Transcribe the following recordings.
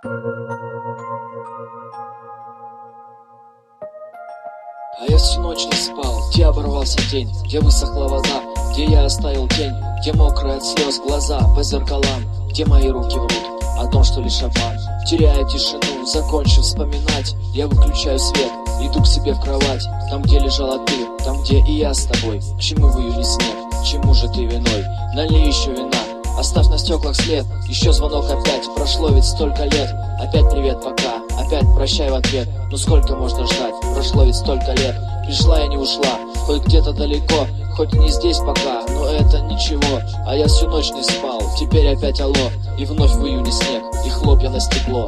А я всю ночь не спал, где оборвался день, где высохла вода, где я оставил тень, где мокрые от слез глаза по зеркалам, где мои руки врут о том, что лишь обман. Теряя тишину, закончив вспоминать, я выключаю свет, иду к себе в кровать, там, где лежала ты, там, где и я с тобой. К чему в июне снег, чему же ты виной? Налей еще вина, оставь на стеклах след, еще звонок опять, прошло ведь столько лет. Опять привет, пока, опять прощай в ответ. Ну сколько можно ждать, прошло ведь столько лет. Пришла и не ушла, хоть где-то далеко, хоть и не здесь пока, но это ничего. А я всю ночь не спал, теперь опять алло. И вновь в июне снег, и хлопья на стекло.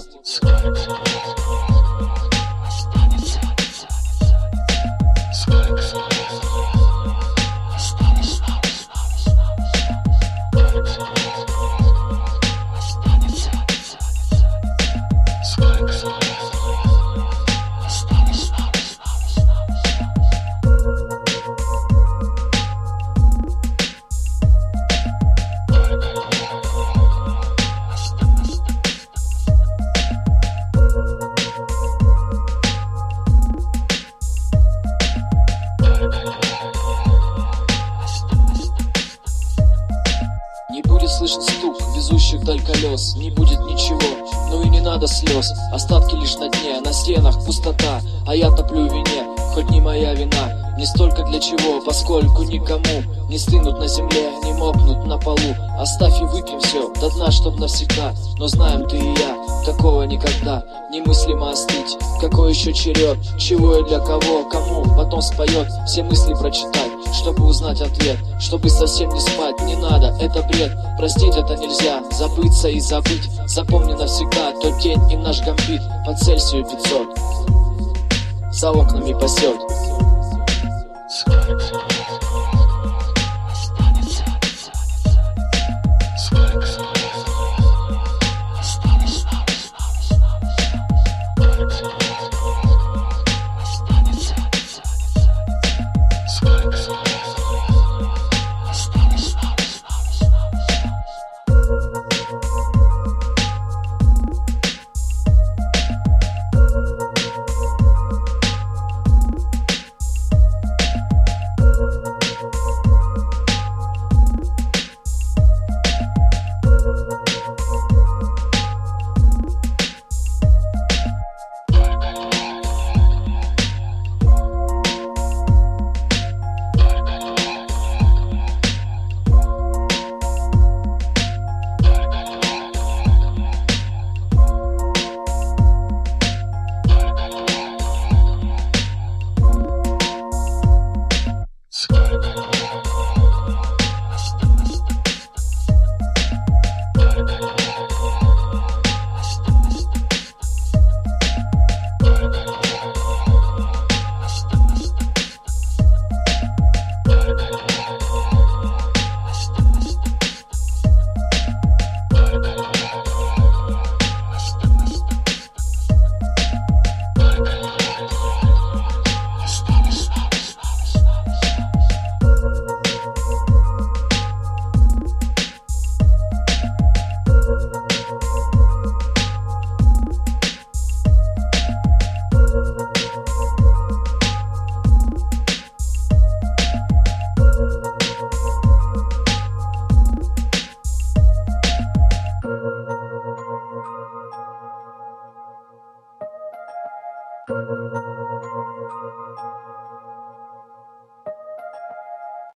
Не будет слышен стук везущих вдаль колес, не будет ничего, ну и не надо слез. Остатки лишь на дне, на стенах пустота, а я топлю в вине, хоть не моя вина. Не столько для чего, поскольку никому не стынут на земле, не мокнут на полу. Оставь и выпьем все до дна, чтоб навсегда. Но знаем ты и я, такого никогда немыслимо остыть. Какой еще черед, чего и для кого, кому потом споет. Все мысли прочитать, чтобы узнать ответ, чтобы совсем не спать, не надо, это бред. Простить это нельзя, забыться и забыть. Запомни навсегда тот день и наш гамбит по Цельсию 500 за окнами пасет.